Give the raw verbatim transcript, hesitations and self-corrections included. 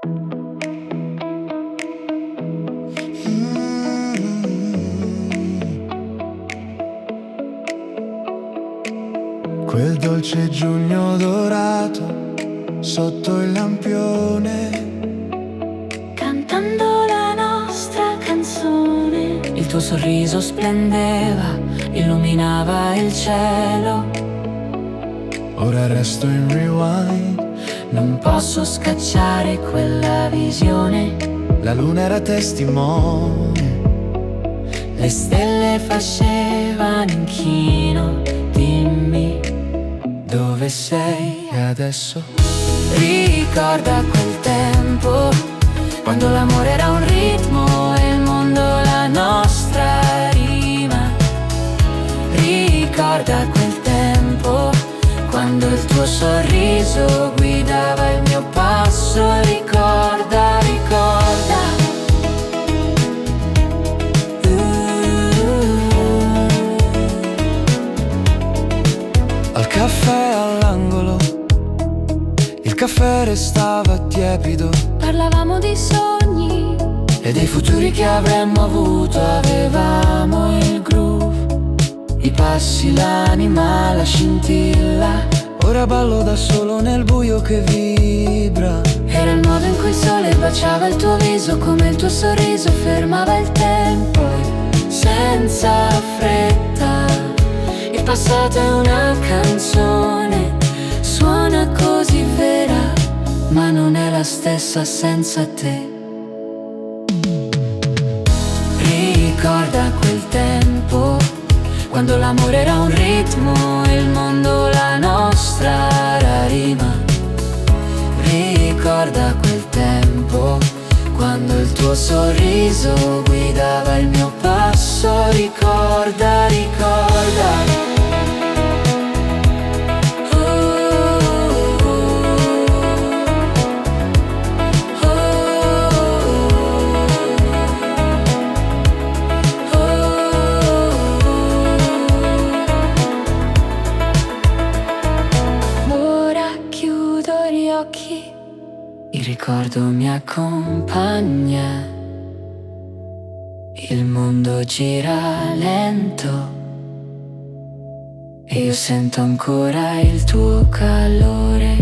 Quel dolce giugno dorato sotto il lampione, cantando la nostra canzone. Il tuo sorriso splendeva, illuminava il cielo. ora resto in rewind. Non posso scacciare quella visione. La luna era testimone, le stelle facevano inchino. Dimmi dove sei adesso. Ricorda quel tempo, quando l'amore era un ritmo e il mondo la nostra rima. Ricorda quel tempo, quando il tuo sorriso guidava il mio passo. Ricorda, ricorda. Al caffè all'angolo, il caffè restava tiepido. Parlavamo di sogni e dei futuri che avremmo avuto. Avevamo il groove, i passi, l'anima, la scintilla. Ora ballo da solo nel buio che vibra. Era il modo in cui il sole baciava il tuo viso, come il tuo sorriso fermava il tempo. Senza fretta, il passato è una canzone, suona così vera, ma non è la stessa senza te. Ricorda quel tempo, quando l'amore era un ritmo e il mondo la nostra rima. Ricorda quel tempo, quando il tuo sorriso guidava il mio passo. Ricorda, ricorda. Il ricordo mi accompagna, il mondo gira lento e io sento ancora il tuo calore.